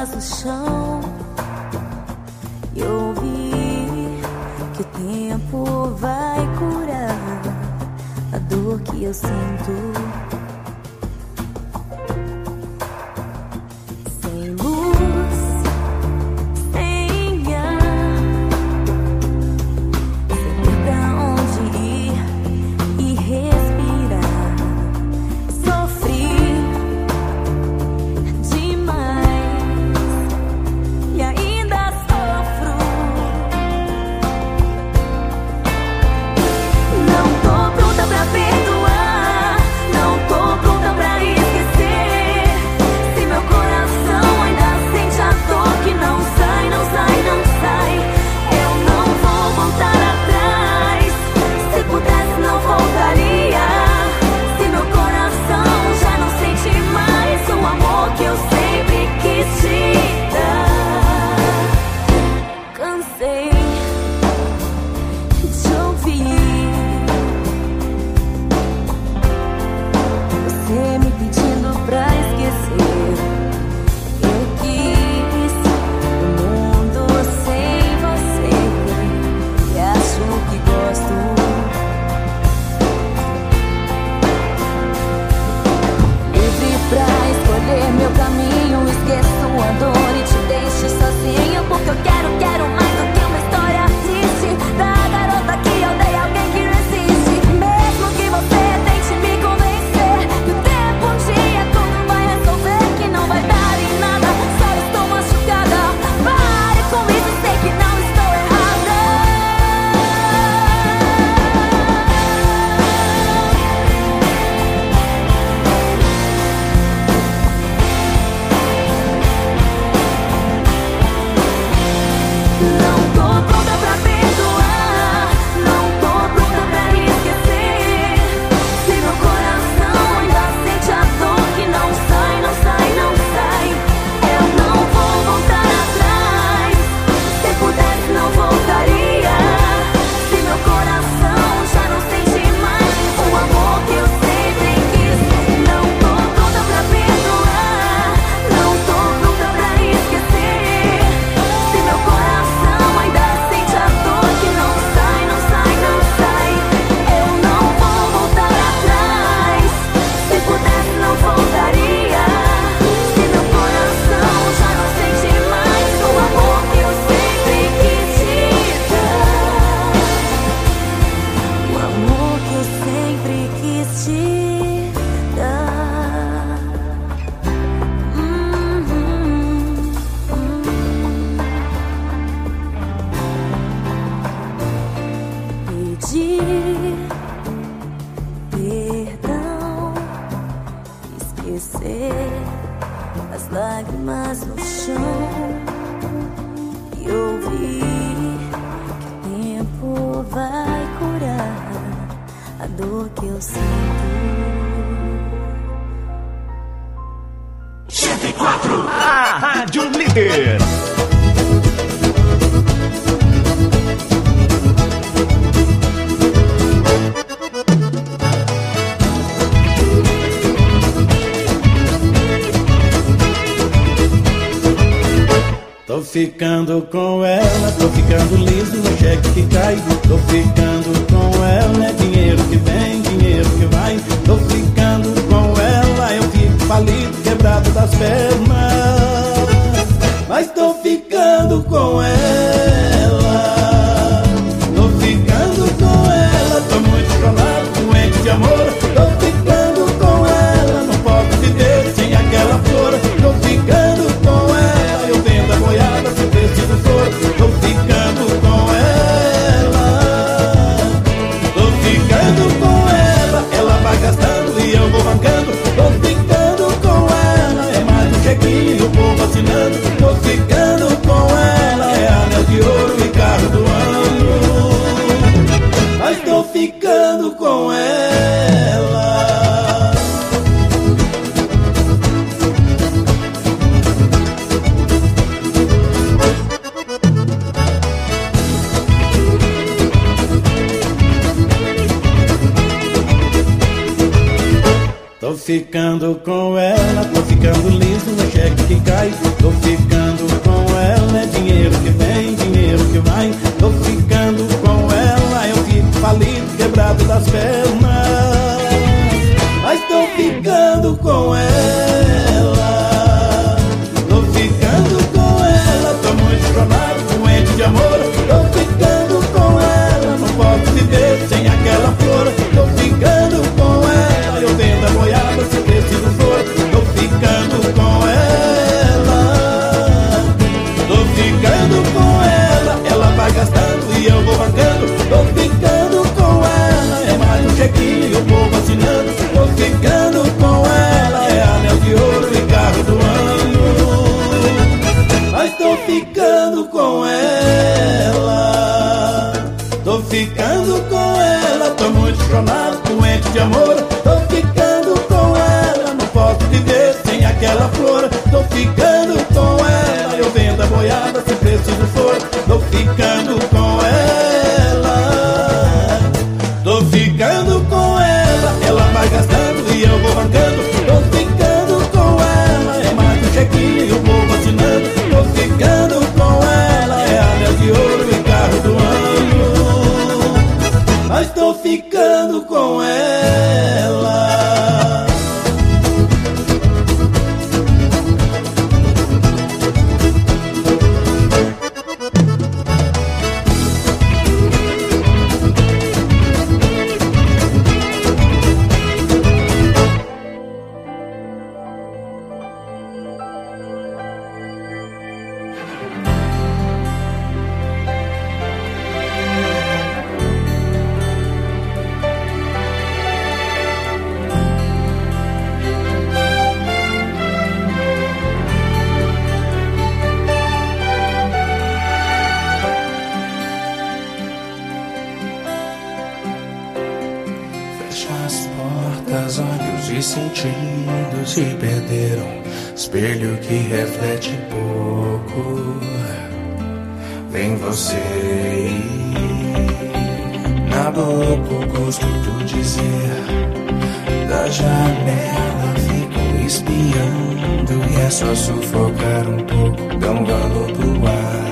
lágrimas no chão e ouvi que o tempo vai curar a dor que eu sinto. Sem luz, sem ar, sem ter pra onde ir e respirar. Sofri demais e ainda sofro. Não tô pronta pra perdoar, não tô pronta pra esquecer. Se meu coração ainda sente a dor que não sai, não sai, não sai, eu não vou voltar atrás. Se pudesse não voltaria. Se meu coração já não sente mais o amor que eu sempre quis te dar. Cansei de ouvir você me pedindo pra esquecer. Eu quis um mundo sem você e acho que gosto. Livre pra escolher meu caminho, esqueço a dor e te deixo sozinho, porque eu quero mais do que uma história triste da garota que odeia alguém que não existe. Mesmo que você tente me convencer que o tempo um dia tudo vai resolver, que não vai dar em nada, só estou machucada. Pare com isso, sei que não estou errada. Não tô pronta pra perdoar, não tô pronta pra esquecer. Se meu coração ainda sente a dor que não sai, não sai, não sai, eu não vou voltar atrás. Se pudesse não voltaria. Se meu coração já não sente mais o amor que eu sempre quis. Não tô pronta pra perdoar, não tô pronta pra esquecer. Se meu coração ainda sente a dor que não sai, não sai, não sai, eu não vou voltar atrás. Se pudesse não voltaria. Se meu coração já não sente mais o amor que eu sempre quis te dar. O amor que eu sempre quis te dar. Pedir perdão, esquecer as lágrimas no chão e ouvir que o tempo vai curar a dor que eu sinto. 104, a Rádio Líder. Tô ficando com ela, tô ficando liso no cheque que cai. Tô ficando com ela, é dinheiro que vem, dinheiro que vai. Tô ficando com ela, eu fico falido, quebrado das pernas. Mas tô ficando com ela, tô ficando com ela. Tô muito chorado, doente de amor. Tô ficando com ela, não posso viver sem aquela flor. Tô ficando com ela, eu vendo a boiada se preciso for. Tô ficando com ela, tô ficando com Tô ficando com ela, tô ficando liso no cheque que cai. Tô ficando com ela, é dinheiro que vem, dinheiro que vai. Tô ficando com ela, eu fico falido, quebrado das pernas. Mas tô ficando com ela, tô ficando com ela. Tô muito chorado, doente de amor. Tô ficando com ela, não posso viver sem aquela flor. Tô ficando com ela, eu vendo a boiada se preciso for. Tô ficando com ela, tô ficando com ela. Ela vai gastando e eu vou bancando. Tô ficando com ela, é mais um chequinho e o povo assinando. Tô ficando com ela, é anel de ouro e carro do ano. Mas tô ficando com ela, tô ficando com ela. Tô muito chorado, doente de amor. Tô ficando com ela, não posso viver sem aquela flor. Tô ficando com ela, eu vendo a boiada se preciso for. Tô ficando com ela, tô ficando com ela. Ela vai gastando e eu vou bancando. Tô ficando com ela, é mais um chequinho e o povo assinando. Tô ficando com ela, é anel de ouro e carro do ano. Mas tô ficando com ela. As portas, olhos e sentidos se perderam. Espelho que reflete pouco. Vem você na boca, o gosto do dizer. Da janela fico espiando e é só sufocar um pouco. Dá um valor pro ar.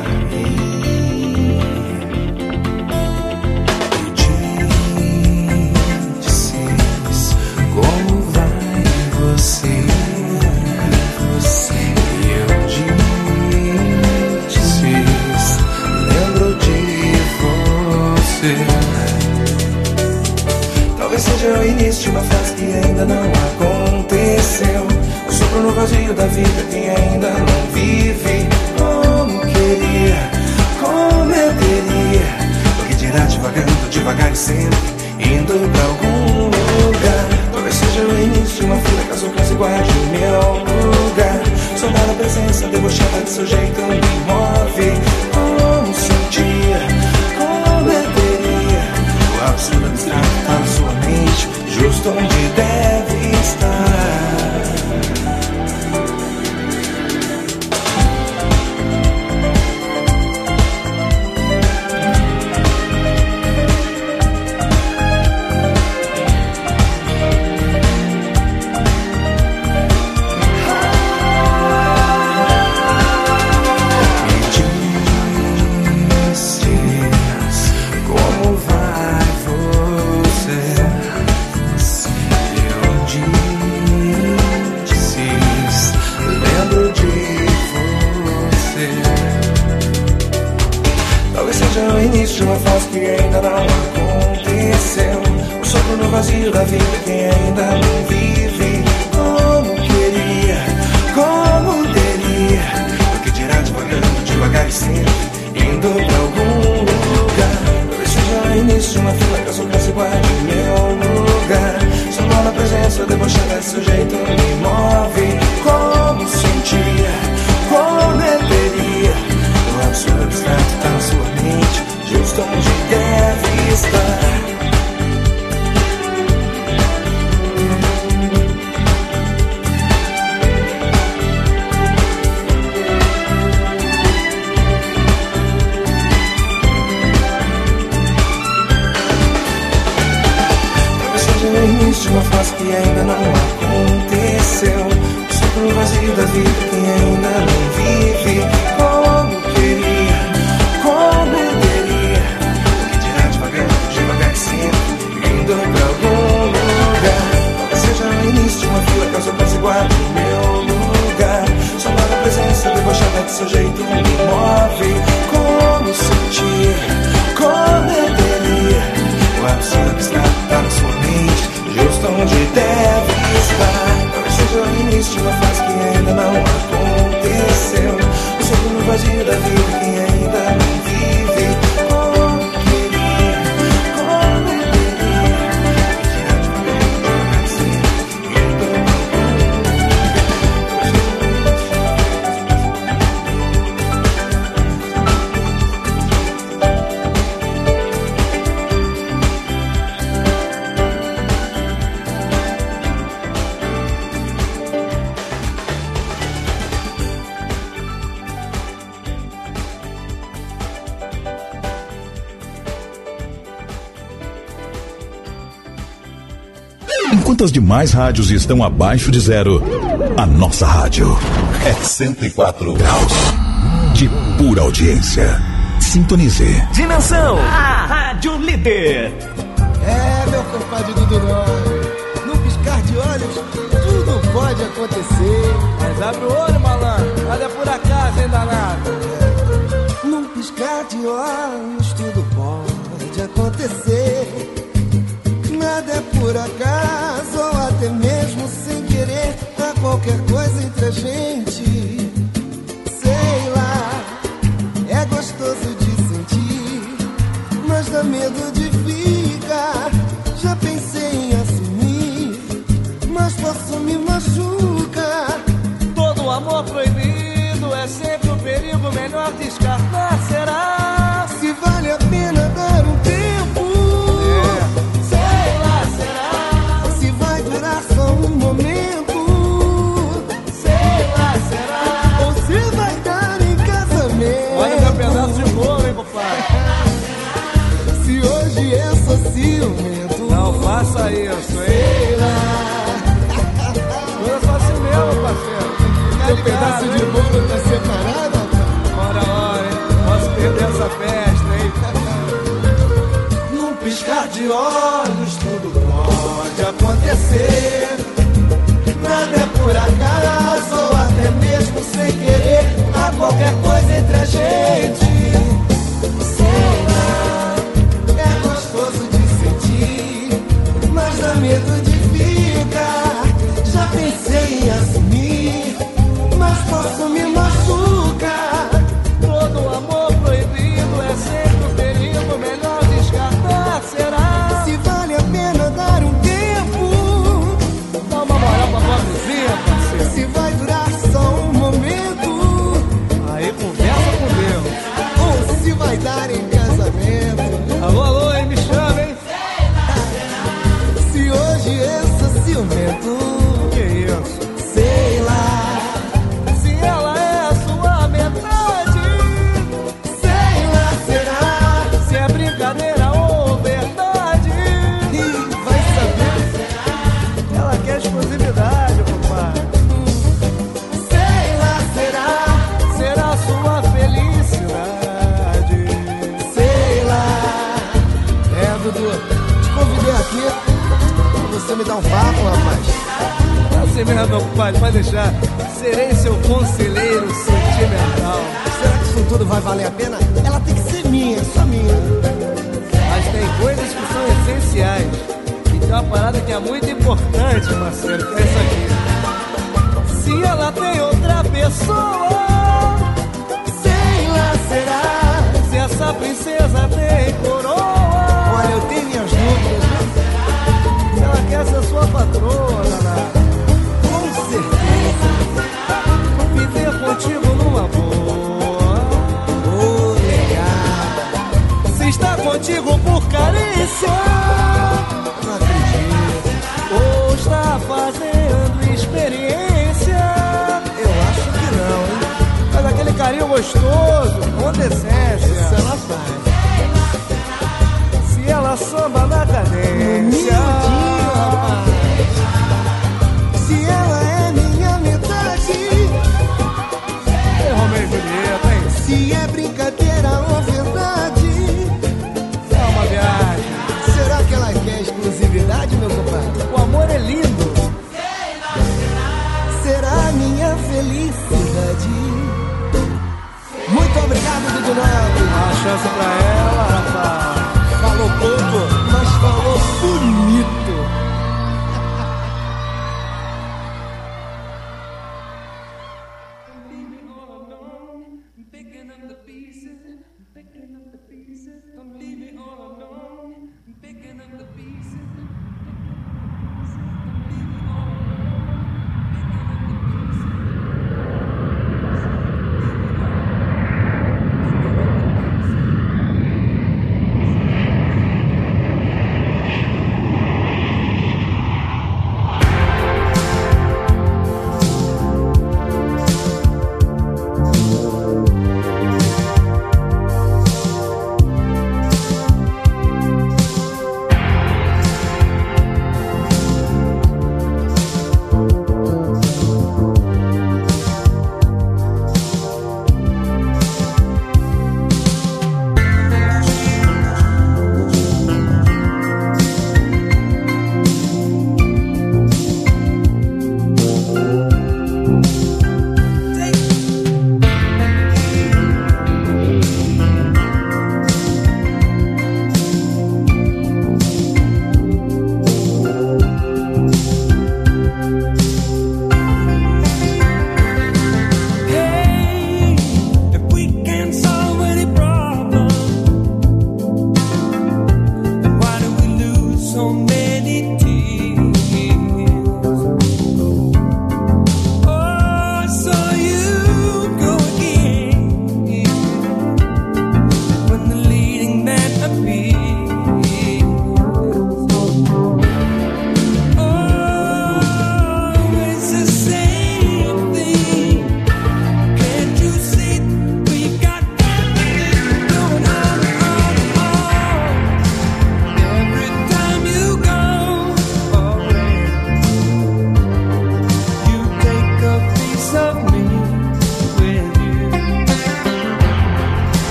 Talvez seja o início de uma fase que ainda não aconteceu. O sopro no vazio da vida que ainda não vive. Como queria, como eu queria. O que dirá devagando, devagar e sempre indo pra algum lugar. Talvez seja o início de uma fila caso caso guarde o meu lugar. Sondar a presença debochada de seu jeito me move. Como sentia, como eu queria. O absurdo abstrato tá na sua mente, justo onde deve estar. De uma fase que ainda não aconteceu. O sopro no vazio da vida que ainda não vive. Como queria, como teria. O que dirá devagando, devagar e sempre indo pra algum lugar. Talvez seja o início de uma fila caso caso guarde o meu lugar. Só na presença debochada de seu jeito me move. Como sentia, como eu teria. O absurdo abstrato tá na sua mente, justo onde deve estar. Talvez seja o o início de uma fase que ainda não aconteceu. O sopro vazio da vida que ainda não vive. Como queria, como eu queria. O que dirá devagar e sempre, indo pra algum lugar. Talvez seja o início de uma fila, caso eu passe guarda o meu lugar. Só nova presença debochada de seu jeito me move. Como sentir, como eu queria. O absurdo está na sua mente, justo onde deve estar. Talvez seja o início de uma fase que ainda não aconteceu. O sopro no vazio da vida que ainda não vive. Como queria, como eu queria. Enquanto as demais rádios estão abaixo de zero, a nossa rádio é 104 graus de pura audiência. Sintonize. Dimensão, a Rádio Líder. É, meu compadre Dudu Nobre, num piscar de olhos, tudo pode acontecer. Mas abre o olho, malandro, nada é por acaso, hein, danado. Num piscar de olhos, tudo pode acontecer. Nada é por acaso, ou até mesmo sem querer. Há qualquer coisa entre a gente. Sei lá, é gostoso de sentir, mas dá medo de ficar. Já pensei em assumir, mas posso me machucar. Todo amor proibido é sempre um perigo, melhor descartar, será? Se vale a pena dar um tempo. Se hoje é só ciumento, não faça isso, hein? Sei lá. Não é só assim mesmo, parceiro. Teu pedaço de bolo tá separado? Ora, hein? Posso perder essa festa, hein? Num piscar de olhos, tudo pode acontecer. Nada é por acaso, ou até mesmo sem querer. Há qualquer coisa entre a gente. Medo de ficar, já pensei em assumir, mas posso me machucar. Todo amor proibido é sempre um perigo, melhor descartar, será? Se vale a pena dar um tempo, dá uma moral pra pobrezinha, parceiro. Se vai durar só um momento, aí conversa com Deus. Ou se vai dar em casamento. Alô, alô, hein, me chama, hein? Hoje esse ciumento, que isso? Sei lá. Se ela é a sua metade, sei lá, será? Se é brincadeira ou verdade, e vai saber. Ela quer exclusividade, compadre. Sei lá, será? Será sua felicidade. Sei lá. É, Dudu, te convidei aqui. Você me dá um papo, rapaz? Assim mesmo, meu compadre, pode deixar. Serei seu conselheiro sentimental. Será que isso tudo vai valer a pena? Ela tem que ser minha, só minha. Mas tem coisas que são essenciais. E tem uma parada que é muito importante, parceiro, que é isso aqui. Se ela tem outra pessoa, sei lá, será? Se essa princesa tem coroa, olha, eu tenho minhas dúvidas. Ela quer ser sua patroa, danada. Com certeza. Viver contigo numa boa. Oh, legal. Se está contigo por carícia, não acredito. Ou está fazendo experiência, eu acho que não, hein? Mas aquele carinho gostoso, com decência. Isso ela faz. Se ela samba na cadência,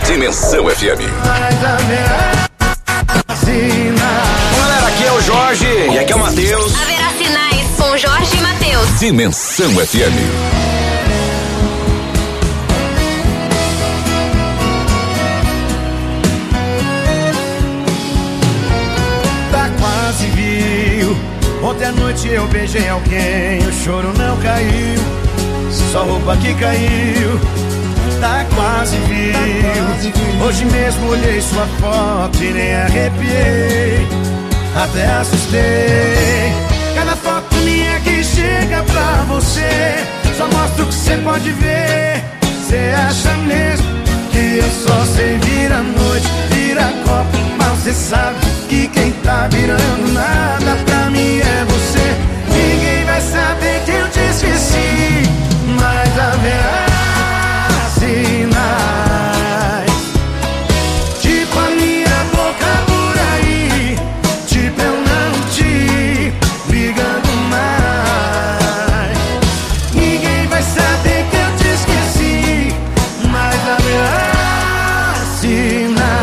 Dimensão FM. Galera, aqui é o Jorge e aqui é o Matheus. Haverá sinais com Jorge e Matheus. Dimensão FM. Ontem à noite eu beijei alguém, o choro não caiu, só roupa que caiu, tá quase viu. Hoje mesmo olhei sua foto e nem arrepiei, até assustei. Cada foto minha que chega pra você, só mostra o que você pode ver. Cê acha mesmo que eu só sei virar noite, virar copo, mas cê sabe que quem tá virando nada pra mim é você. Ninguém vai saber que eu te esqueci, mas haverá sinais, tipo a minha boca por aí, tipo eu não te ligando mais. Ninguém vai saber que eu te esqueci, mas haverá sinais.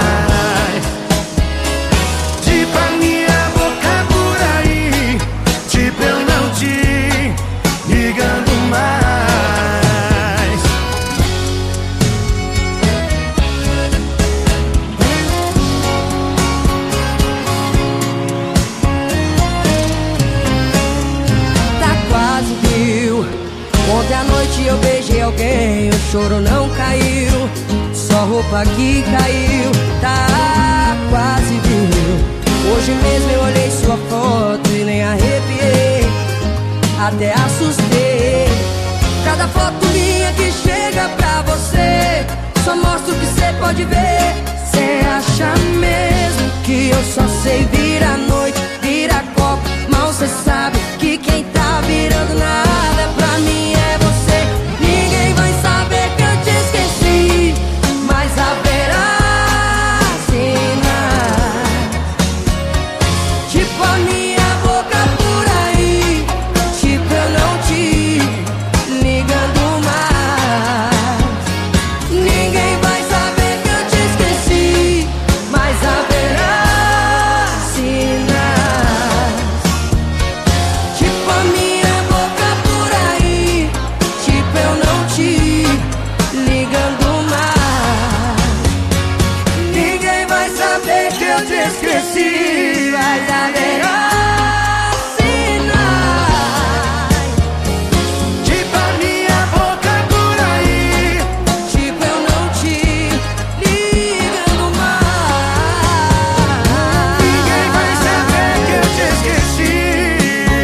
Ontem à noite eu beijei alguém, o choro não caiu, só roupa que caiu, tá quase viu. Hoje mesmo eu olhei sua foto e nem arrepiei, até assustei. Cada foto minha que chega pra você, só mostra o que cê pode ver. Cê acha mesmo que eu só sei virar noite, virar copo, mal cê sabe que quem tá virando nada pra mim é você. Ninguém vai saber que eu te esqueci, mas haverá sinais, tipo a minha boca por aí, tipo eu não te ligando mais. Ninguém vai saber que eu te esqueci, mas haverá sinais, tipo a minha boca por aí, tipo eu não te ligando mais. Ninguém vai saber que eu te esqueci, mas haverá sinais, Tipo a minha boca por aí, tipo eu não te ligando mais. ninguém vai saber que eu te esqueci,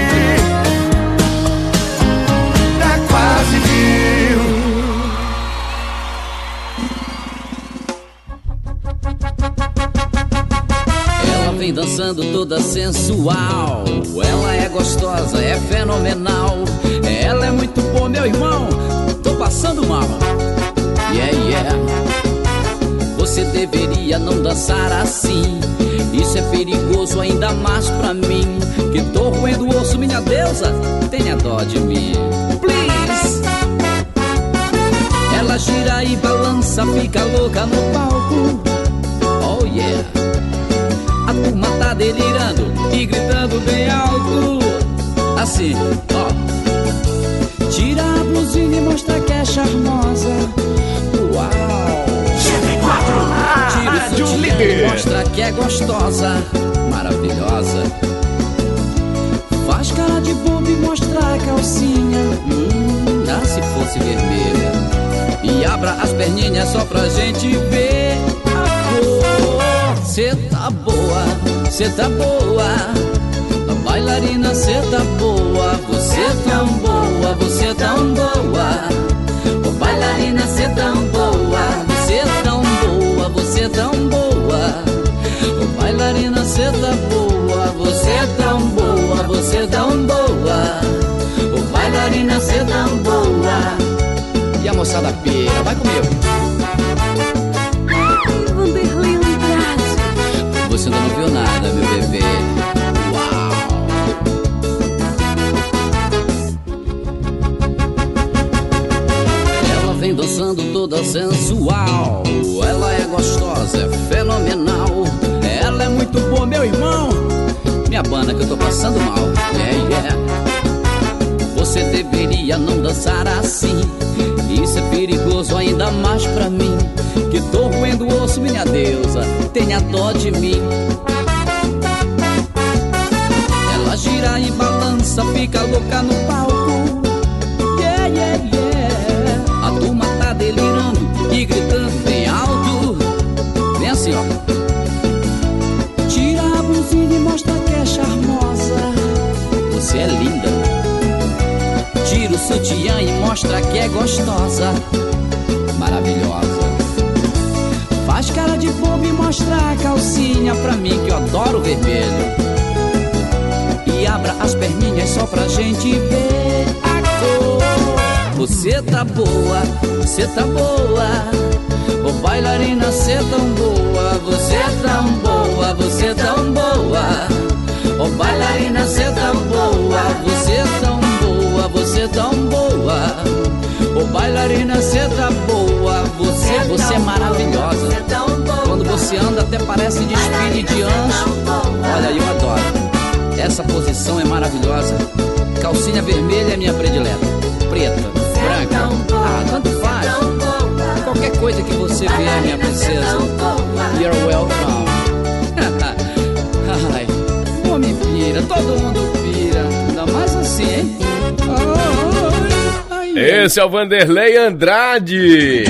tá quase viu. Ela vem dançando toda sensual, ela é gostosa, é fenomenal. Ela é muito boa, meu irmão, tô passando mal. Yeah, yeah. Você deveria não dançar assim, isso é perigoso ainda mais pra mim, que tô roendo o osso, minha deusa, tenha dó de mim. Please. Ela gira e balança, fica louca no palco. Oh yeah. A turma tá delirando e gritando bem alto, assim, ó. Tira a blusinha e mostra que é charmosa. Uau. Tira o sutiã e mostra que é gostosa, maravilhosa. Faz cara de bobo e mostra a calcinha, dá se fosse vermelha. E abra as perninhas só pra gente ver a cor. Cê tá boa, cê tá boa, a bailarina cê tá boa. Você tão boa, você tão boa, ô bailarina cê tão boa. Você tão boa, você tão boa, ô bailarina cê tá boa. Você tão boa, você tão boa, ô bailarina cê tão boa. E a moçada pira, vai comigo. Vanderlei Andrade. Você ainda não viu nada, meu bebê. Uau. Ela vem dançando toda sensual, ela é gostosa, é fenomenal. Ela é muito boa, meu irmão. Me abana que eu tô passando mal. Você deveria não dançar assim. Isso é perigoso ainda mais pra mim, que tô roendo o osso, minha deusa, tenha dó de mim. Ela gira e balança, fica louca no palco. A turma tá delirando e gritando bem alto. Vem assim, ó. Tira a blusinha e mostra que é charmosa. Você é linda. Tira o sutiã e mostra que é gostosa. Maravilhosa. Faz cara de bobo e mostra a calcinha pra mim, que eu adoro vermelho. E abra as perninhas só pra gente ver a cor. Você tá boa, você tá boa. Ô bailarina, cê tão boa. Você é tão boa, você é tão boa. Ô bailarina, cê tão boa. Você é tão boa, você é tão boa. Ô bailarina, cê tá boa. Você é maravilhosa. Quando você anda até parece desfile de anjo. Olha, eu adoro. Essa posição é maravilhosa. Calcinha vermelha é minha predileta. Preta, branca, tanto faz. Qualquer coisa que você vier, minha princesa, you're welcome. Ai, homem pira, todo mundo pira. Ainda mais assim, hein? Esse é o Vanderlei Andrade.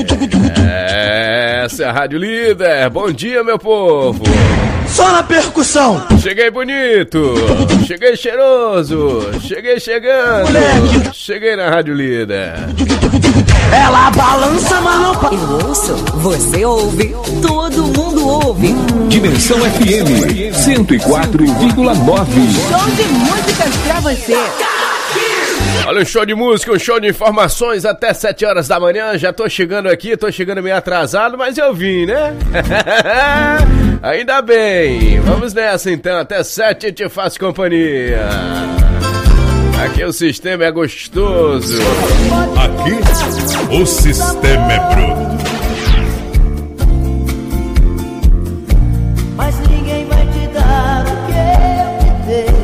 Essa é a Rádio Líder. Bom dia, meu povo. Só na percussão. Cheguei bonito, cheguei cheiroso, cheguei chegando. Moleque. Cheguei na Rádio Líder. Ela balança, mas não... Eu ouço, você ouve, todo mundo ouve. Dimensão FM 104,9. Show de músicas pra você. Olha, um show de música, um show de informações até 7 horas da manhã. Já tô chegando aqui, tô chegando meio atrasado, mas eu vim, né? Ainda bem. Vamos nessa então, até 7 eu te faço companhia. Aqui o sistema é gostoso. Aqui o sistema é bruto. Mas ninguém vai te dar o que eu te dei.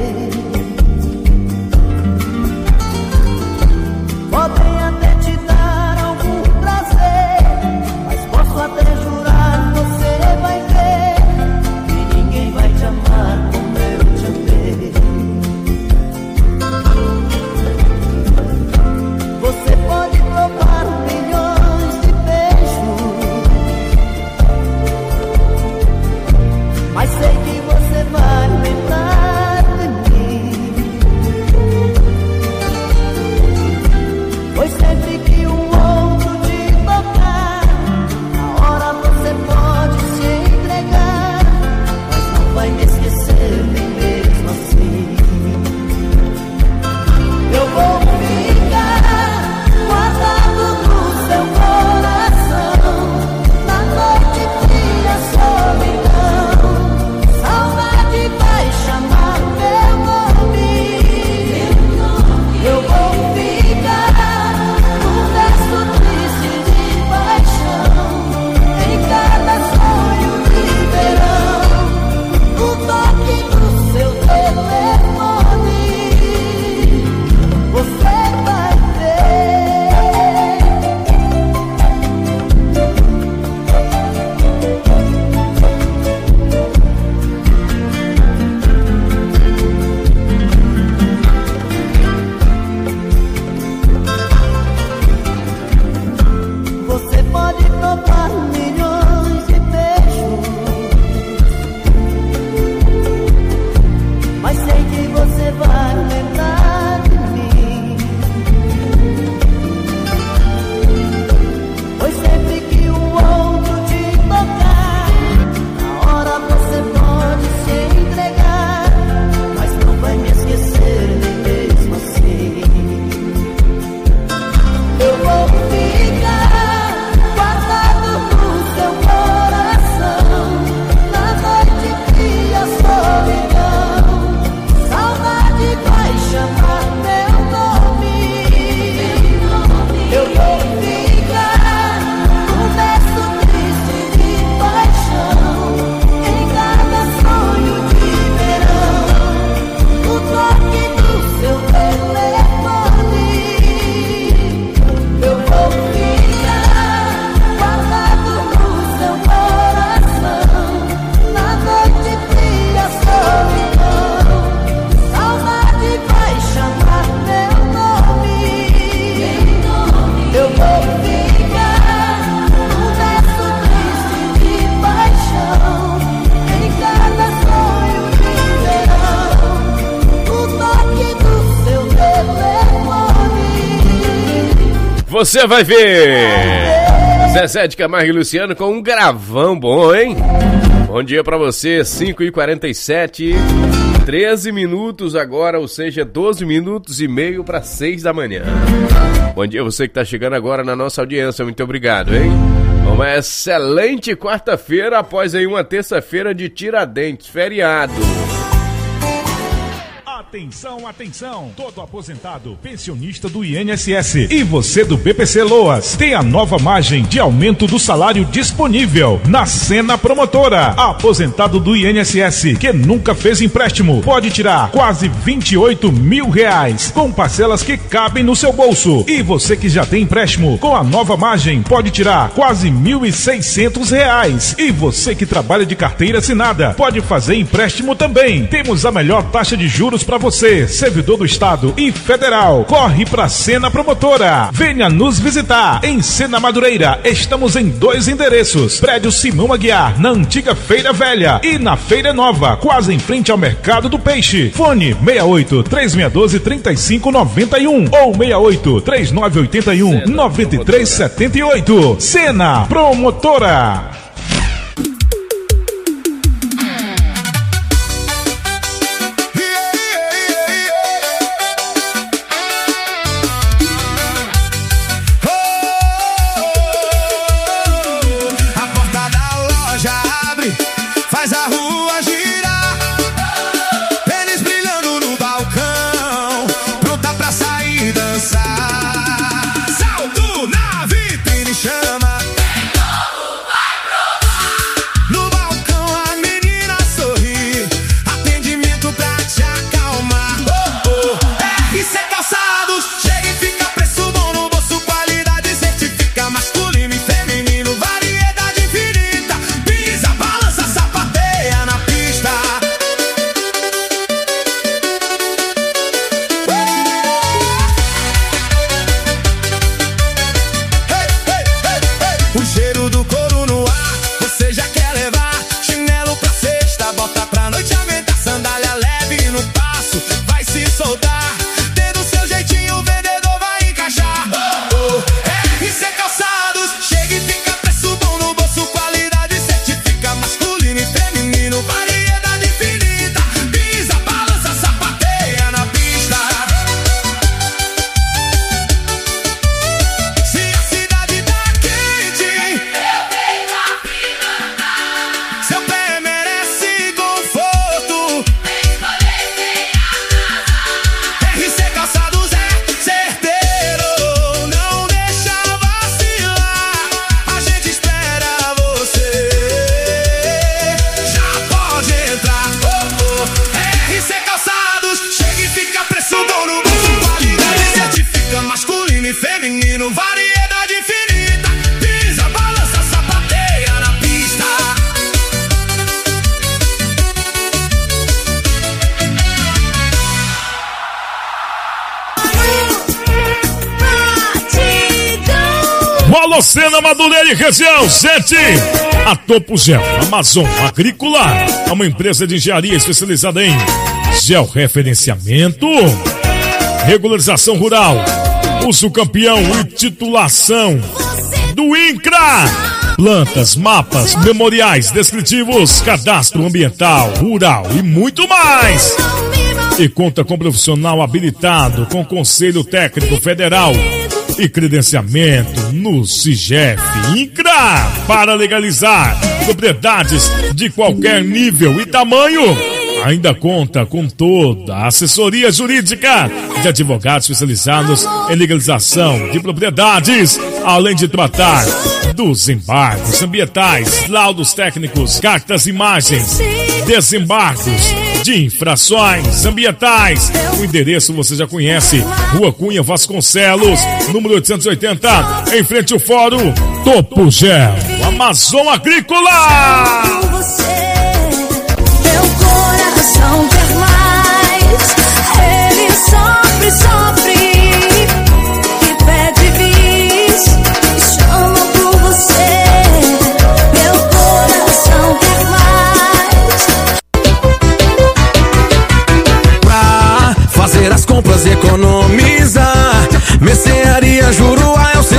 Podem até te dar algum prazer, mas posso até jurar, você vai ver que ninguém vai te amar como eu te amei. Você pode provar milhões de vezes, Você vai ver Zezé de Camargo e Luciano com um gravão bom, hein? Bom dia pra você, 5h47, 13 minutos agora, ou seja, 12 minutos e meio para 6 da manhã. Bom dia você que tá chegando agora na nossa audiência, muito obrigado, hein? Uma excelente quarta-feira após aí uma terça-feira de Tiradentes, feriado. Atenção, atenção! Todo aposentado, pensionista do INSS e você do BPC Loas tem a nova margem de aumento do salário disponível na Sena Promotora. Aposentado do INSS que nunca fez empréstimo pode tirar quase R$28 mil com parcelas que cabem no seu bolso. E você que já tem empréstimo com a nova margem pode tirar quase R$1.600. E você que trabalha de carteira assinada pode fazer empréstimo também. Temos a melhor taxa de juros para você, servidor do Estado e Federal. Corre pra Sena Promotora. Venha nos visitar em Sena Madureira. Estamos em 2 endereços. Prédio Simão Aguiar, na antiga Feira Velha, e na Feira Nova, quase em frente ao Mercado do Peixe. Fone 68-3612-3591 ou 68-3981-9378. Sena Promotora. Sena Madureira e região, 7. A Topo Gel Amazon Agrícola é uma empresa de engenharia especializada em georreferenciamento, regularização rural, uso campeão e titulação do INCRA. Plantas, mapas, memoriais descritivos, cadastro ambiental, rural e muito mais. E conta com profissional habilitado com Conselho Técnico Federal e credenciamento no CIGEF INCRA para legalizar propriedades de qualquer nível e tamanho. Ainda conta com toda a assessoria jurídica de advogados especializados em legalização de propriedades, além de tratar dos embargos ambientais, laudos técnicos, cartas, imagens, desembargos de infrações ambientais. O endereço você já conhece: Rua Cunha Vasconcelos, número 880, em frente ao Fórum Topo Gel Amazon Agrícola. Meu coração quer mais, ele sofre, sofre e pede bis, chama por você. Meu coração quer mais. Pra fazer as compras e economizar, Mercearia Juruá é o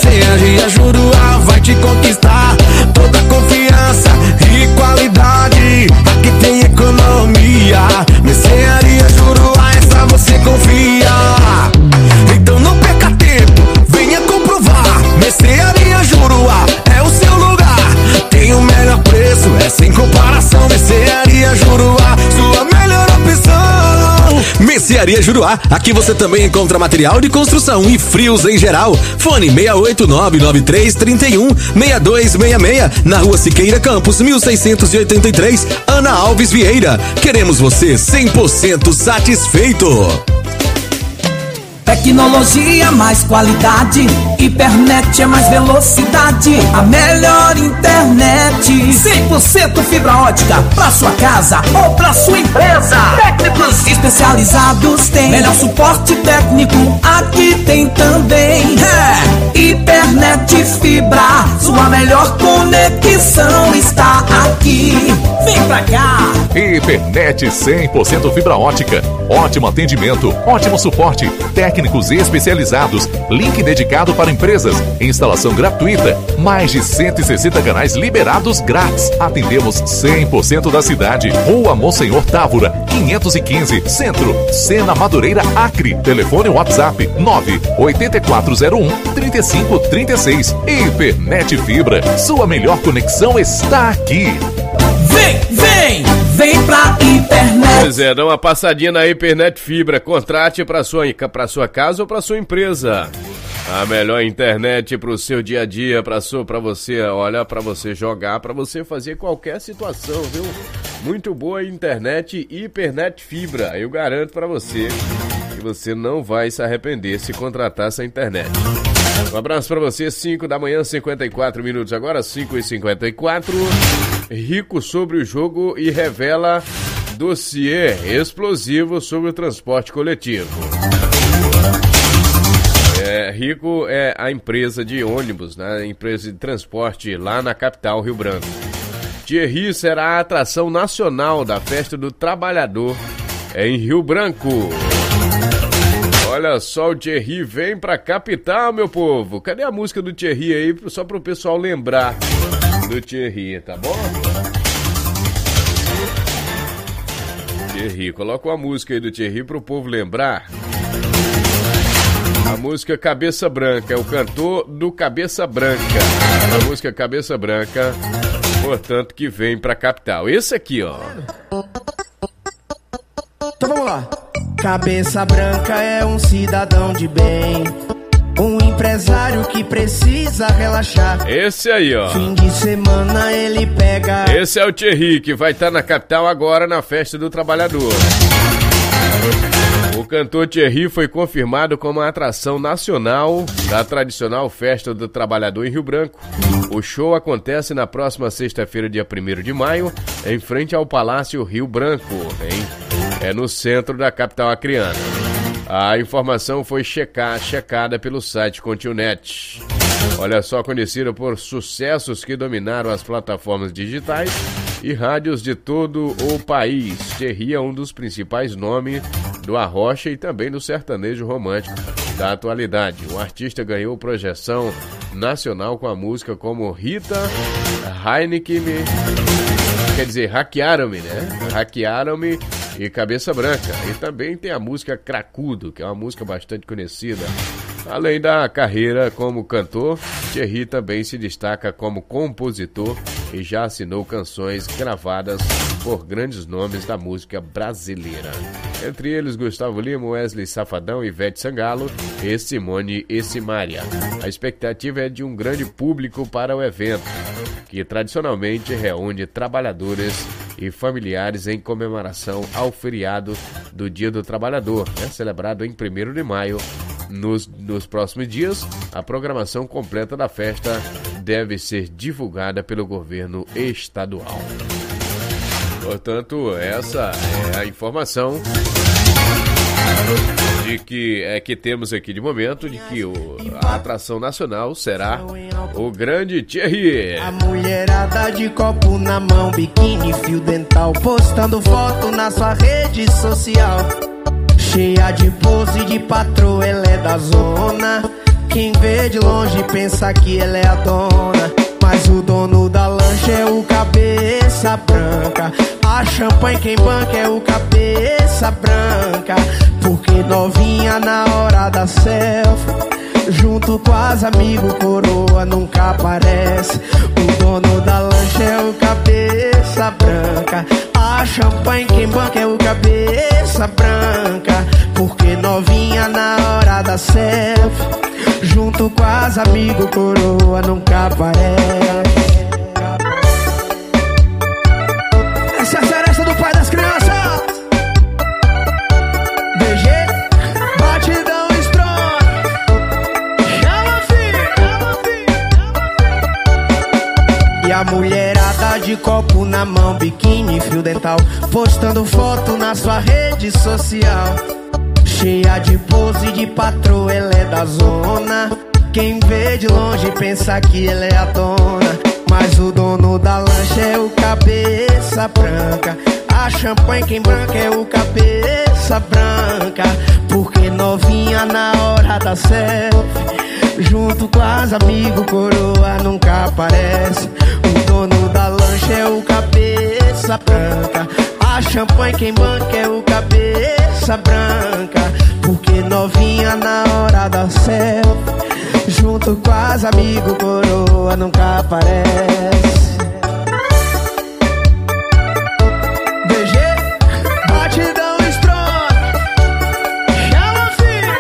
Mercearia Juruá vai te conquistar. Toda confiança e qualidade, aqui tem economia. Mercearia Juruá, essa você confia. Então não perca tempo, venha comprovar. Mercearia Juruá é o seu lugar. Tem o melhor preço, é sem comparação. Mercearia Juruá, sua melhor opção. Mercearia Juruá, aqui você também encontra material de construção e frios em geral. Fone 68993316266, na Rua Siqueira Campos, 1683, Ana Alves Vieira. Queremos você 100% satisfeito. Tecnologia, mais qualidade. Hipernet é mais velocidade. A melhor internet. 100% fibra ótica pra sua casa ou pra sua empresa. Técnicos especializados têm melhor suporte técnico. Aqui tem também. Hipernet fibra, sua melhor conexão está aqui. Vem pra cá. Hipernet 100% fibra ótica. Ótimo atendimento, ótimo suporte. Técnicos especializados, link dedicado para empresas, instalação gratuita, mais de 160 canais liberados grátis. Atendemos 100% da cidade. Rua Monsenhor Távora, 515, Centro, Sena Madureira, Acre. Telefone WhatsApp 98401-3536. Hipernet Fibra, sua melhor conexão está aqui. Vem pra Hipernet. Pois é, dá uma passadinha na Hipernet Fibra. Contrate pra sua casa ou pra sua empresa. A melhor internet pro seu dia a dia, pra você, olha, pra você jogar, pra você fazer qualquer situação, viu? Muito boa a internet Hipernet Fibra. Eu garanto pra você que você não vai se arrepender se contratar essa internet. Um abraço pra você, 5 da manhã, 54 minutos agora, 5h54. Rico sobre o jogo e revela dossiê explosivo sobre o transporte coletivo. Rico é a empresa de ônibus, né? A empresa de transporte lá na capital, Rio Branco. Thierry será a atração nacional da Festa do Trabalhador em Rio Branco. Olha só, o Thierry vem pra capital, meu povo. Cadê a música do Thierry aí, só pro pessoal lembrar do Thierry, tá bom? Thierry, coloca uma música aí do Thierry pro povo lembrar. A música Cabeça Branca, é o cantor do Cabeça Branca. A música Cabeça Branca, portanto, que vem pra capital. Esse aqui, ó. Então vamos lá. Cabeça Branca é um cidadão de bem, um empresário que precisa relaxar. Esse aí, ó. Fim de semana ele pega. Esse é o Thierry, que vai estar na capital agora na Festa do Trabalhador. O cantor Thierry foi confirmado como a atração nacional da tradicional Festa do Trabalhador em Rio Branco. O show acontece na próxima sexta-feira, dia 1º de maio, em frente ao Palácio Rio Branco, é no centro da capital acreana. A informação foi checada pelo site Continenet. Olha só, conhecida por sucessos que dominaram as plataformas digitais e rádios de todo o país. Thierry é um dos principais nomes do arrocha e também do sertanejo romântico da atualidade. O artista ganhou projeção nacional com a música como Rita, Heineken, quer dizer, Hackearam-me, né? Hackearam-me e Cabeça Branca. E também tem a música Cracudo, que é uma música bastante conhecida. Além da carreira como cantor, Thierry também se destaca como compositor e já assinou canções gravadas por grandes nomes da música brasileira. Entre eles, Gustavo Lima, Wesley Safadão, Ivete Sangalo e Simone e Simaria. A expectativa é de um grande público para o evento, que tradicionalmente reúne trabalhadores e familiares em comemoração ao feriado do Dia do Trabalhador, celebrado em 1º de maio. Nos próximos dias, a programação completa da festa deve ser divulgada pelo governo estadual. Portanto, essa é a informação de que temos aqui de momento, de que a atração nacional será o grande Thierry. A mulherada de copo na mão, biquíni, fio dental, postando foto na sua rede social. Cheia de pose de patroa, ela é da zona. Quem vê de longe pensa que ela é a dona, mas o dono da lancha é o cabeça branca. A champanhe quem banca é o cabeça branca. Porque novinha na hora da selfie, junto com as amigos coroa nunca aparece. O dono da lancha é o cabeça branca. A champanhe quem banca é o cabeça branca. Porque novinha na hora da selfie, junto com as amigos coroa nunca aparece. Essa é a seresta do pai das crianças. DG, batidão strong. Chama filho. E a mulherada de copo na mão, biquíni, fio dental, postando foto na sua rede social, cheia de pose de patroa, ela é da zona. Quem vê de longe pensa que ela é a dona, mas o dono da lancha é o cabeça branca. A champanhe quem branca é o cabeça branca. Porque novinha na hora da selfie, junto com as amigos coroa nunca aparece. O dono da lancha é o cabeça branca. A champanhe quem banca é o cabeça branca. Porque novinha na hora da selfie, junto com as amigos coroa nunca aparece. DG, batidão strong. Chama filho.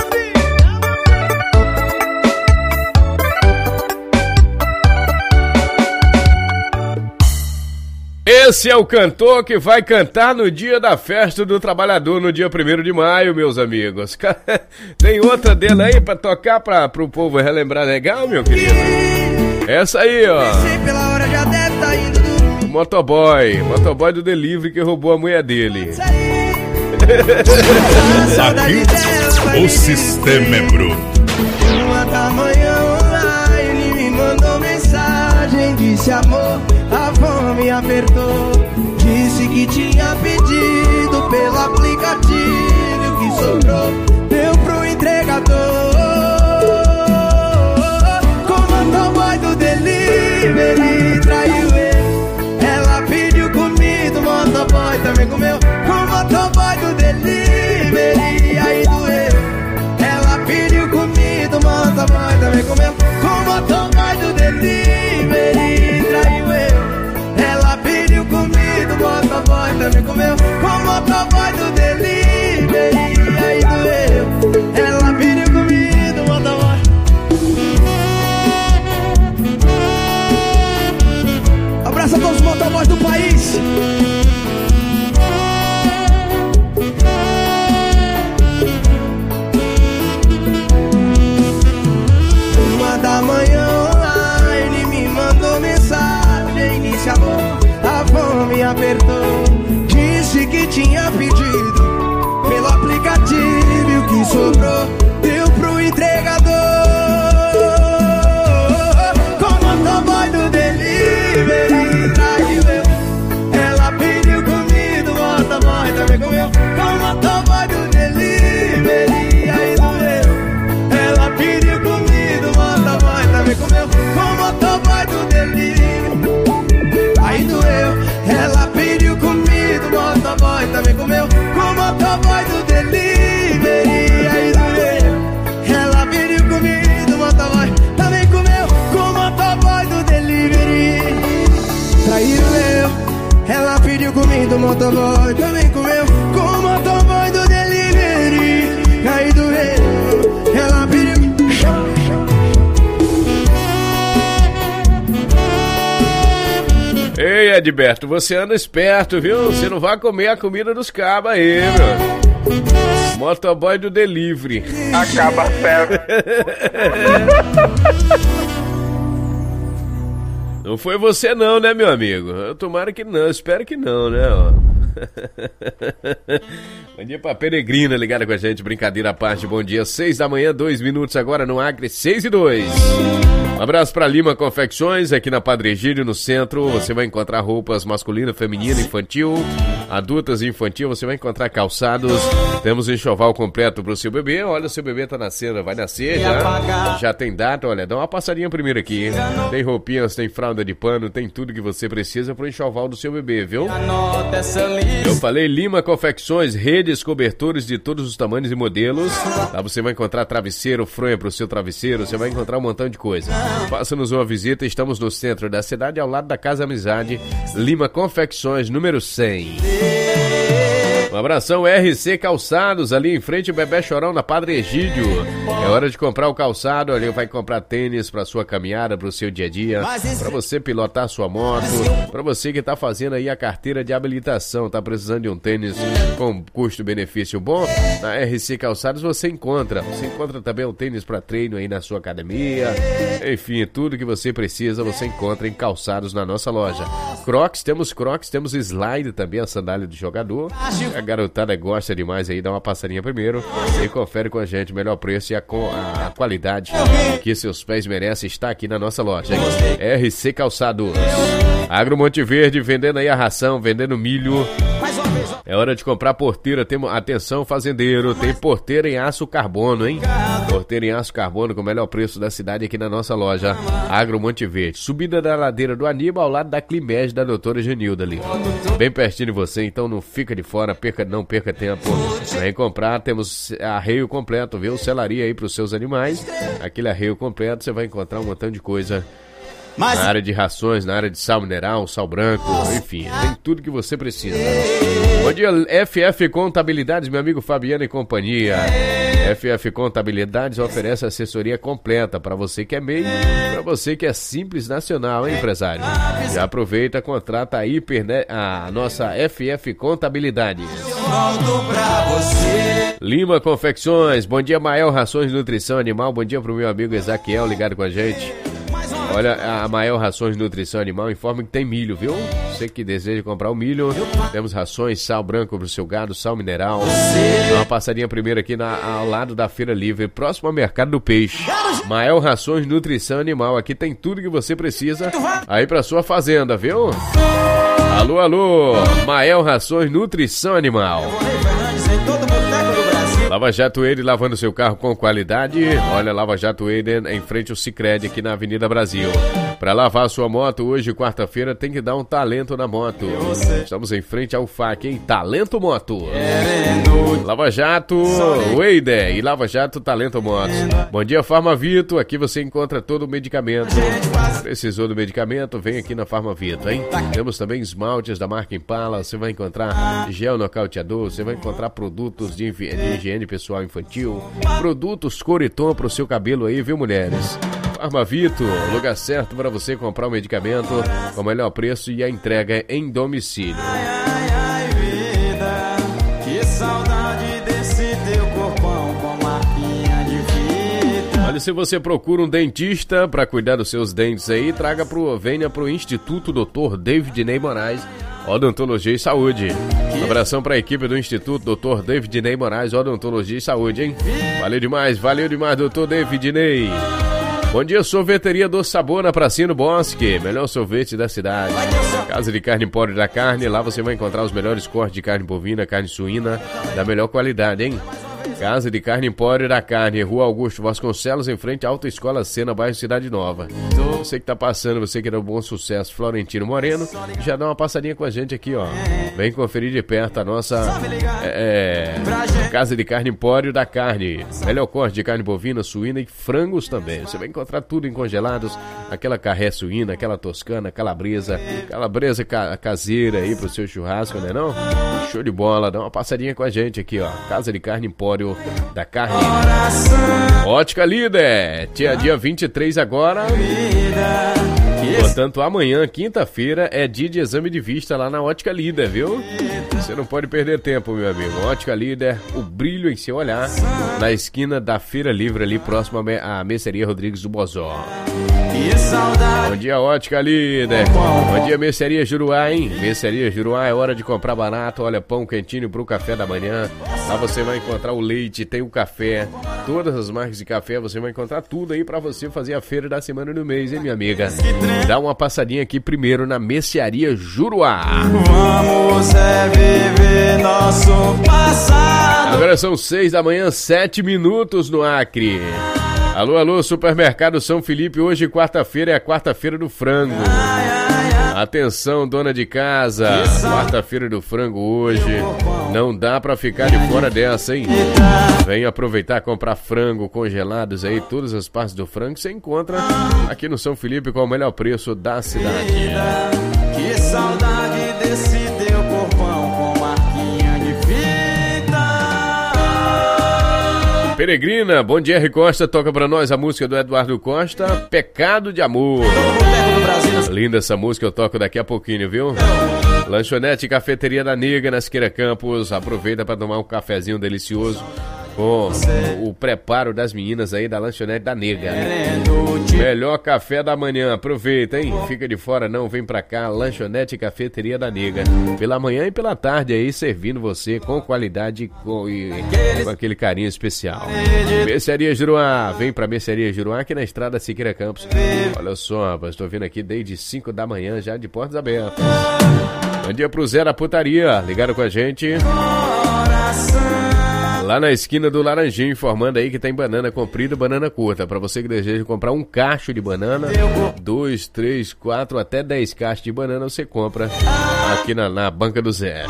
Esse é o cantor que vai cantar no dia da festa do trabalhador, no dia 1º de maio, meus amigos. Tem outra dele aí pra tocar pro povo relembrar legal, meu querido? Essa aí, ó. Motoboy do delivery que roubou a mulher dele. Aqui, o sistema é bruto. 1 da manhã online me mandou mensagem, disse amor, a fome apertou. Disse que tinha pedido pelo aplicativo, que sobrou deu pro entregador. Comandou o boy do delivery, traiu ele. Ela pediu comida, o motoboy também comeu. Comandou o boy do delivery, aí doeu. Ela pediu comida, o motoboy também comeu. Comandou o boy do delivery, traiu ele. Ela pediu comida, o motoboy também comeu. Com o motoboy do delivery, aí doeu. Ela pediu comida, o motoboy. Abraço a todos os motoboys do país. Da manhã online me mandou mensagem, disse amor, a fome apertou. Disse que tinha pedido pelo aplicativo e o que sobrou deu pro entregador. Como motoboy do delivery, traiu eu. Ela pediu comida, o motoboy também comeu. Como motoboy do delivery, aí doeu. Ela pediu comida, o motoboy também comeu. Com o motoboy do delivery, aí doeu. Ela pediu comida, o motoboy também comeu. Com o motoboy do delivery, aí doeu. Ela pediu comida, o motoboy também comeu. Com o motoboy do delivery, traiu eu. Ela pediu comida, o motoboy também comeu. Com o motoboy do delivery, aí doeu. Ela pediu. Ei, Edberto, você anda esperto, viu? Você não vai comer a comida dos cabos aí, meu. Motoboy do delivery. Acaba certo. Não foi você não, né, meu amigo? Tomara que não, espero que não, né, ó. Bom dia pra Peregrina ligada com a gente, brincadeira à parte, bom dia, 6 da manhã, 2 minutos agora no Acre, 6:02. Um abraço pra Lima Confecções, aqui na Padre Egídio, no centro, você vai encontrar roupas masculina, feminina, infantil, adultas e infantil, você vai encontrar calçados. Temos enxoval completo pro seu bebê. Olha, o seu bebê tá nascendo, vai nascer já. Já tem data, olha, dá uma passadinha primeiro aqui. Tem roupinhas, tem fralda de pano, tem tudo que você precisa pro enxoval do seu bebê, viu? Eu falei Lima Confecções, redes, cobertores de todos os tamanhos e modelos. Lá você vai encontrar travesseiro, fronha pro seu travesseiro, você vai encontrar um montão de coisa. Faça-nos uma visita, estamos no centro da cidade, ao lado da Casa Amizade, Lima Confecções, número 100. Um abração, RC Calçados, ali em frente ao Bebê Chorão, na Padre Egídio. É hora de comprar o calçado, ali vai comprar tênis pra sua caminhada, pro seu dia a dia, pra você pilotar sua moto, pra você que tá fazendo aí a carteira de habilitação, tá precisando de um tênis com custo-benefício bom, na RC Calçados você encontra também um tênis pra treino aí na sua academia, enfim, tudo que você precisa você encontra em calçados na nossa loja. Crocs, temos slide também, a sandália do jogador. A garotada gosta demais aí, dá uma passadinha primeiro e confere com a gente o melhor preço e a qualidade que seus pés merecem está aqui na nossa loja, hein? RC Calçados. Agro Monte Verde, vendendo aí a ração, vendendo milho. É hora de comprar porteira, atenção fazendeiro, tem porteira em aço carbono, hein? Porteira em aço carbono com o melhor preço da cidade aqui na nossa loja, Agro Monte Verde. Subida da ladeira do Aníbal, ao lado da Climed, da doutora Genilda ali, ó. Bem pertinho de você, então não fica de fora, não perca tempo. Vem comprar, temos arreio completo, viu? Selaria aí pros seus animais. Aquele arreio completo, você vai encontrar um montão de coisa. Na área de rações, na área de sal mineral, sal branco, enfim, tem tudo que você precisa. Bom dia, FF Contabilidades, meu amigo Fabiano e companhia. FF Contabilidades oferece assessoria completa para você que é MEI, para você que é simples nacional, hein, empresário? Já aproveita, contrata a nossa FF Contabilidades. Lima Confecções, bom dia, Mael Rações Nutrição Animal, bom dia pro meu amigo Ezaquiel ligado com a gente. Olha, a Mael Rações Nutrição Animal informa que tem milho, viu? Você que deseja comprar o milho, temos rações, sal branco pro seu gado, sal mineral. Dá uma passadinha primeiro aqui ao lado da Feira Livre, próximo ao Mercado do Peixe. Mael Rações Nutrição Animal, aqui tem tudo que você precisa aí pra sua fazenda, viu? Alô, alô, Mael Rações Nutrição Animal. Lava Jato Eden, lavando seu carro com qualidade. Olha, Lava Jato Eden em frente ao Sicredi aqui na Avenida Brasil. Para lavar a sua moto hoje, quarta-feira, tem que dar um talento na moto. Estamos em frente ao FAC, hein? Talento Moto. Lava Jato Eden e Lava Jato Talento Motos. Bom dia, Farma Vito. Aqui você encontra todo o medicamento. Precisou do medicamento? Vem aqui na Farma Vito, hein? Temos também esmaltes da marca Impala. Você vai encontrar gel nocauteador. Você vai encontrar produtos de higiene pessoal infantil, produtos Coriton pro seu cabelo aí, viu, mulheres? Farma Vito, lugar certo para você comprar o medicamento com o melhor preço e a entrega em domicílio. Vida, que saudade desse teu corpão com marquinha de fita. Olha, se você procura um dentista para cuidar dos seus dentes aí, venha pro Instituto Dr. David Ney Moraes, Odontologia e Saúde. Um abração para a equipe do Instituto Dr. David Ney Moraes, Odontologia e Saúde, hein? Valeu demais, Dr. David Ney. Bom dia, sorveteria do Sabor na Pracinha do Bosque, melhor sorvete da cidade. Casa de Carne Empório da Carne, lá você vai encontrar os melhores cortes de carne bovina, carne suína, da melhor qualidade, hein? Casa de Carne Empório da Carne, Rua Augusto Vasconcelos, em frente à Autoescola Sena, bairro Cidade Nova. Você que tá passando, você que dá um bom sucesso, Florentino Moreno, já dá uma passadinha com a gente aqui, ó. Vem conferir de perto a nossa Casa de Carne Empório da Carne. Melhor corte de carne bovina, suína e frangos também. Você vai encontrar tudo em congelados, aquela carré suína, aquela toscana, calabresa caseira aí pro seu churrasco, né não? Show de bola, dá uma passadinha com a gente aqui, ó. Casa de Carne Empório da Carne. Ótica Líder, dia 23 agora. Portanto, amanhã, quinta-feira, é dia de exame de vista lá na Ótica Líder, viu? Você não pode perder tempo, meu amigo. Ótica Líder, o brilho em seu olhar, na esquina da Feira Livre, ali próximo à Mercearia Rodrigues do Bozó. Que saudade. Bom dia, Ótica Líder. Bom dia, Mercearia Juruá, hein? Mercearia Juruá, é hora de comprar barato. Olha, pão quentinho pro café da manhã. Lá você vai encontrar o leite, tem o café. Todas as marcas de café, você vai encontrar tudo aí pra você fazer a feira da semana do mês, hein, minha amiga? Dá uma passadinha aqui primeiro na Mercearia Juruá. Vamos viver nosso passado. Agora são 6 da manhã, 7 minutos no Acre. Alô, alô, Supermercado São Felipe. Hoje, quarta-feira, é a quarta-feira do frango. Atenção, dona de casa. Quarta-feira do frango hoje. Não dá pra ficar de fora dessa, hein? Vem aproveitar e comprar frango congelados aí. Todas as partes do frango você encontra aqui no São Felipe com o melhor preço da cidade. Que saudade desse teu corpão com marquinha de fita. Peregrina, bom dia, R. Costa. Toca pra nós a música do Eduardo Costa, Pecado de Amor. Linda essa música, eu toco daqui a pouquinho, viu? Lanchonete e Cafeteria da Nega, na Siqueira Campos. Aproveita pra tomar um cafezinho delicioso com o preparo das meninas aí da Lanchonete da Nega. Melhor café da manhã, aproveita, hein? Fica de fora não, vem pra cá, Lanchonete e Cafeteria da Nega. Pela manhã e pela tarde aí, servindo você com qualidade e com aquele carinho especial. Mercearia Juruá, vem pra Mercearia Juruá aqui na estrada Siqueira Campos. Olha só, rapaz, tô vindo aqui desde 5 da manhã já de portas abertas. Bom dia pro Zé da Putaria, ligaram com a gente. Lá na esquina do Laranjinho, informando aí que tem banana comprida e banana curta. Pra você que deseja comprar um cacho de banana, 2, 3, 4, até 10 cachos de banana você compra aqui na banca do Zé.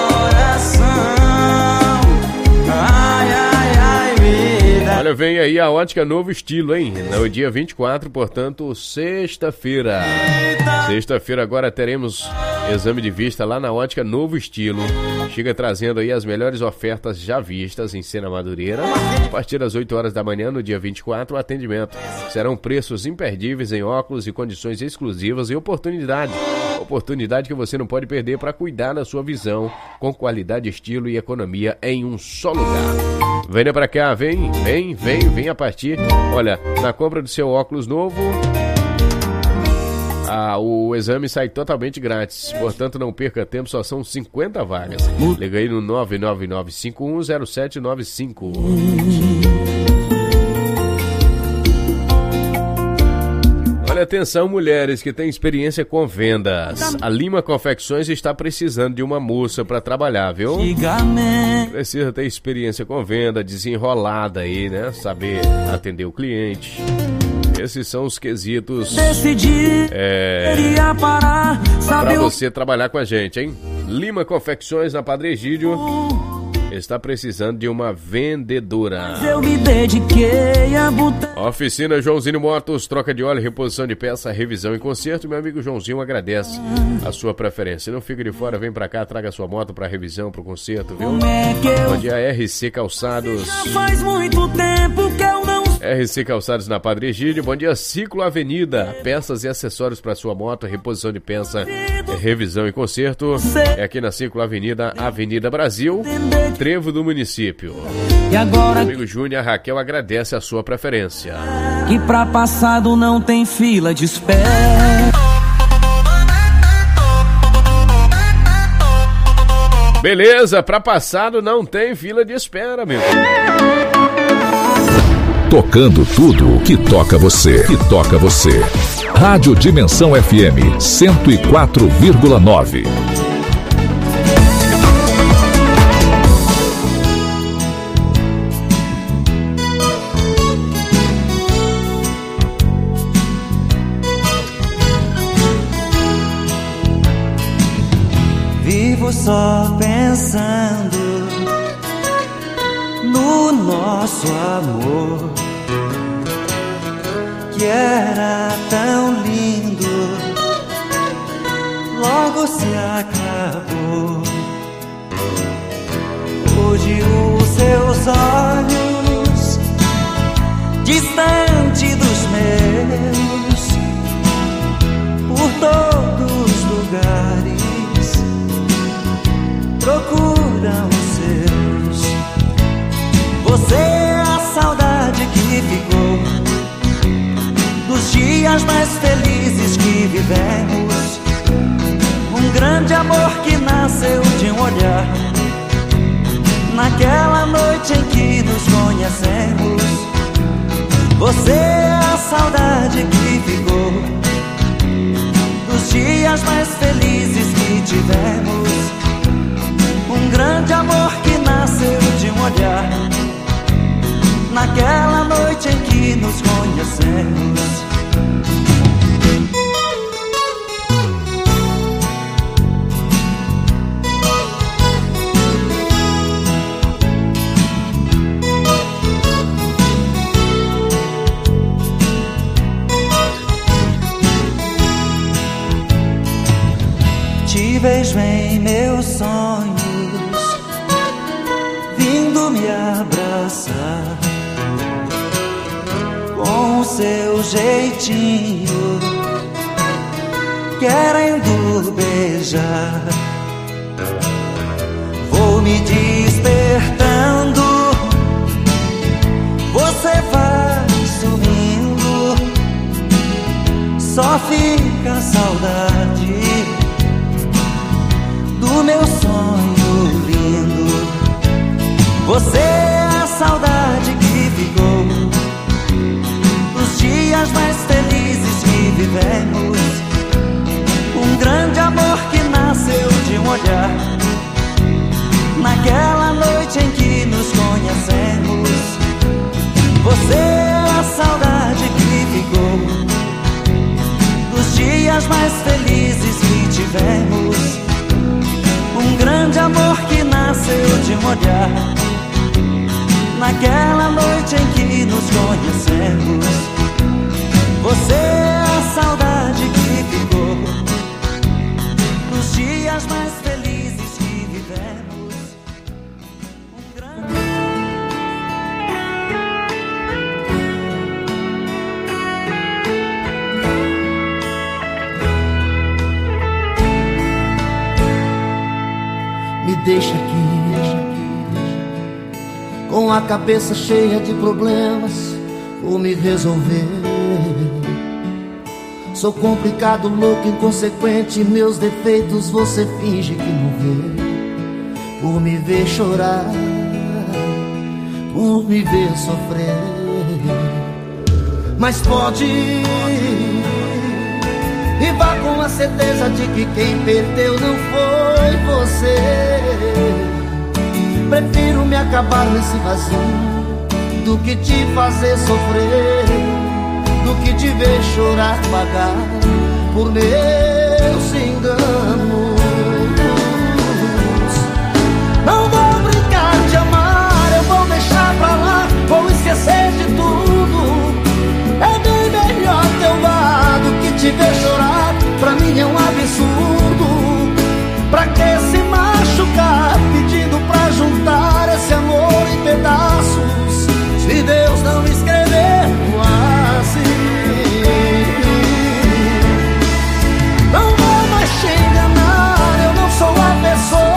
Olha, vem aí a Ótica Novo Estilo, hein? No dia 24, portanto, sexta-feira. Sexta-feira agora teremos exame de vista lá na Ótica Novo Estilo. Chega trazendo aí as melhores ofertas já vistas em Sena Madureira. A partir das 8 horas da manhã, no dia 24, o atendimento. Serão preços imperdíveis em óculos e condições exclusivas e oportunidade. Oportunidade que você não pode perder para cuidar da sua visão com qualidade, estilo e economia em um só lugar. Venha pra cá, vem a partir. Olha, na compra do seu óculos novo, o exame sai totalmente grátis. Portanto, não perca tempo, só são 50 vagas. Liga aí no 999-510795. Olha, atenção, mulheres que têm experiência com vendas. A Lima Confecções está precisando de uma moça para trabalhar, viu? Precisa ter experiência com venda, desenrolada aí, né? Saber atender o cliente. Esses são os quesitos para você trabalhar com a gente, hein? Lima Confecções, na Padre Egídio, está precisando de uma vendedora. Eu me dediquei a botar. Oficina Joãozinho Motos, troca de óleo, reposição de peça, revisão e conserto. Meu amigo Joãozinho agradece a sua preferência. Não fica de fora, vem pra cá, traga sua moto pra revisão, pro conserto, viu? Bom dia, RC Calçados. Faz muito tempo que eu não. RC Calçados na Padre Egídio. Bom dia, Ciclo Avenida. Peças e acessórios para sua moto, reposição de peça, revisão e conserto. É aqui na Ciclo Avenida, Avenida Brasil, Trevo do município. E agora, amigo Júnior, a Raquel agradece a sua preferência. Que pra passado não tem fila de espera. Beleza, pra passado não tem fila de espera, meu. Tocando tudo que toca você. Que toca você. Rádio Dimensão FM 104,9. Vivo só pensando no nosso amor, que era tão lindo, logo se acabou. Hoje os seus olhos, distante dos meus, por todos os lugares, procuram os seus. Você é a saudade que ficou dos dias mais nasceu de um olhar. Naquela noite em que nos conhecemos, você é a saudade que ficou dos dias mais felizes que tivemos. Um grande amor que nasceu de um olhar. Naquela noite em que nos conhecemos. Te vejo em meus sonhos, vindo me abraçar, com o seu jeitinho, querendo beijar. Vou me despertando, você vai sumindo, só fica a saudade do meu sonho lindo. Você é a saudade que ficou dos dias mais felizes que vivemos. Um grande amor que nasceu de um olhar. Naquela noite em que nos conhecemos, você é a saudade que ficou dos dias mais felizes que tivemos. Um grande amor que nasceu de um olhar. Naquela noite em que nos conhecemos, você é a saudade que ficou dos dias mais felizes que vivemos. Um grande... Me deixa aqui, com a cabeça cheia de problemas, vou me resolver. Sou complicado, louco, inconsequente, meus defeitos você finge que não vê. Por me ver chorar, por me ver sofrer. Mas pode ir e vá com a certeza de que quem perdeu não foi você. Prefiro me acabar nesse vazio do que te fazer sofrer, do que te ver chorar, pagar por meus enganos.